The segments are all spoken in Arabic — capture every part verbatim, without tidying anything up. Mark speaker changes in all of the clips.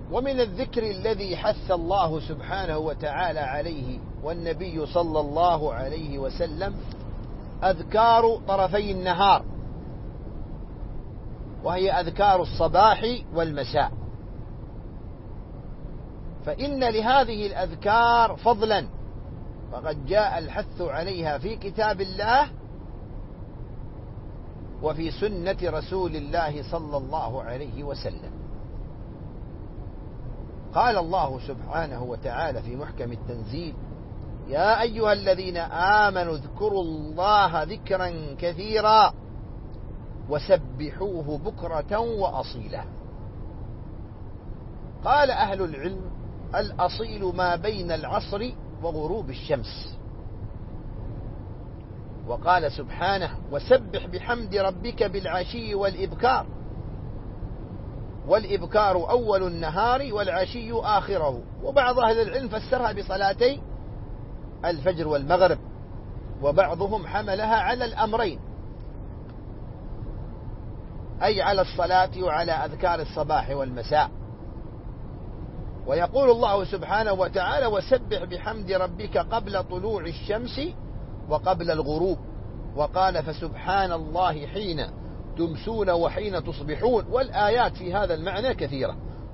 Speaker 1: ومن الذكر الذي حث الله سبحانه وتعالى عليه والنبي صلى الله عليه وسلم أذكار طرفي النهار، وهي أذكار الصباح والمساء، فإن لهذه الأذكار فضلا، فقد جاء الحث عليها في كتاب الله وفي سنة رسول الله صلى الله عليه وسلم. قال الله سبحانه وتعالى في محكم التنزيل: يا أيها الذين آمنوا اذكروا الله ذكرا كثيرا وسبحوه بكرة وأصيلا. قال أهل العلم: الأصيل ما بين العصر وغروب الشمس. وقال سبحانه: وسبح بحمد ربك بالعشي والإبكار، والإبكار أول النهار والعشي آخره. وبعض أهل العلم فسرها بصلاتي الفجر والمغرب، وبعضهم حملها على الأمرين، أي على الصلاة وعلى أذكار الصباح والمساء. ويقول الله سبحانه وتعالى: وسبح بحمد ربك قبل طلوع الشمس وقبل الغروب. وقال: فسبحان الله حين تمسون وحين تصبحون. والآيات في هذا المعنى كثيرة.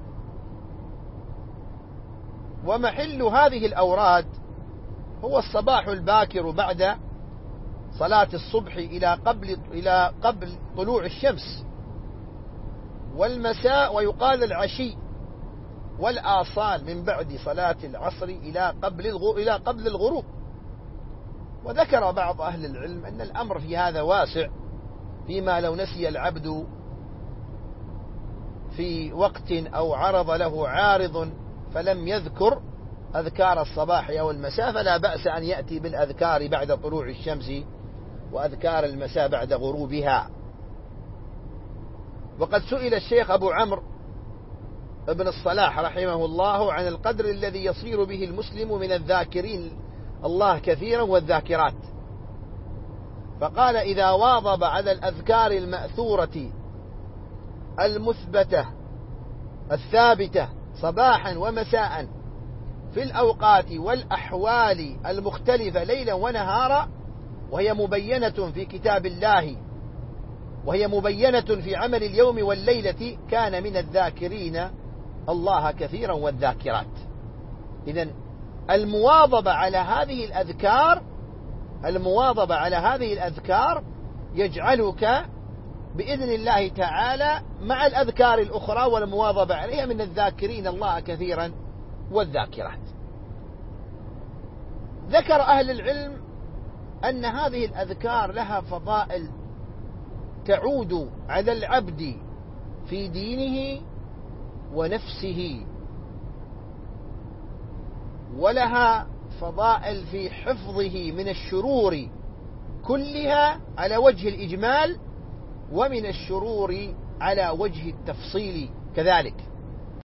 Speaker 1: ومحل هذه الأوراد هو الصباح الباكر بعد صلاة الصبح إلى قبل إلى قبل طلوع الشمس، والمساء ويقال العشي، والآصال من بعد صلاة العصر إلى قبل إلى قبل الغروب. وذكر بعض أهل العلم أن الأمر في هذا واسع، فيما لو نسي العبد في وقت أو عرض له عارض فلم يذكر أذكار الصباح أو المساء، فلا بأس أن يأتي بالأذكار بعد طلوع الشمس وأذكار المساء بعد غروبها. وقد سئل الشيخ أبو عمرو ابن الصلاح رحمه الله عن القدر الذي يصير به المسلم من الذاكرين الله كثيرا والذاكرات، فقال: إذا واظب على الأذكار المأثورة المثبتة الثابتة صباحا ومساء في الأوقات والأحوال المختلفة ليلا ونهارا، وهي مبينة في كتاب الله وهي مبينة في عمل اليوم والليلة، كان من الذاكرين الله كثيرا والذاكرات. إذن المواظبة على هذه الأذكار المواظبة على هذه الأذكار يجعلك بإذن الله تعالى مع الأذكار الأخرى والمواظبة عليها من الذاكرين الله كثيرا والذاكرات. ذكر أهل العلم أن هذه الأذكار لها فضائل تعود على العبد في دينه ونفسه، ولها فضائل في حفظه من الشرور كلها على وجه الإجمال، ومن الشرور على وجه التفصيل كذلك.